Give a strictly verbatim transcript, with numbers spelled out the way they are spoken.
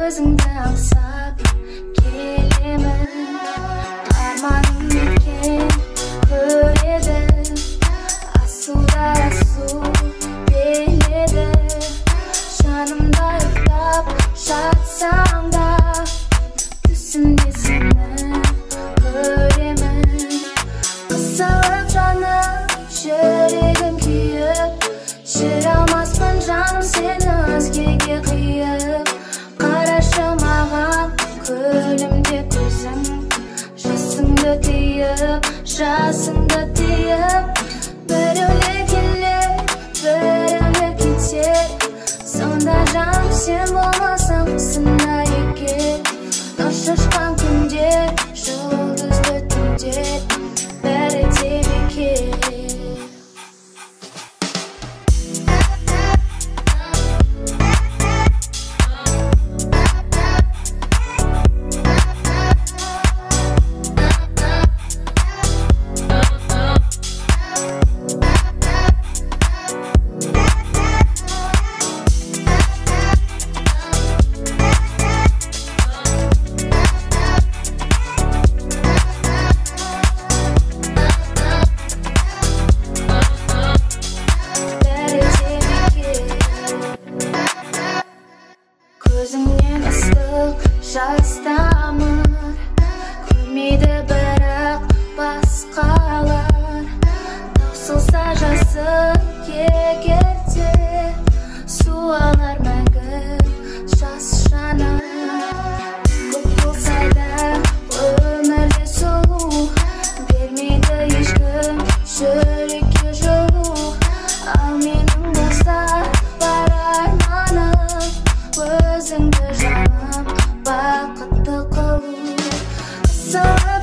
Көзіңді аңсап келемін, арманым екен көреді, асуда асу береді. Жанымда ұйықтап жатсаң да, түсімде сені көремін. Қысылып жаным, жүрегім күйіп, жүре алмаспын жаным сені өзгеге қиып. Қарашы маған күлімде көзің, жасыңды тыйып, жасыңды тыйып. Біреулер келер, біреулер кетер, сонда жаным сен болмасаң қысымда екен. Нұр шашқан күндер, жұлдызды түндер, бәрі де бекер. Көзіңнен ыстық жас тамыр, көрмейді бірақ басқалар. Таусылса жасы кекерде, суалар мәңгі жас жанар. Көп болса да өмірде сұлу, бермейді ешкім жүрекке жылу. Ал менің болса бар арманым, өзіңді жаным бақытты қылу.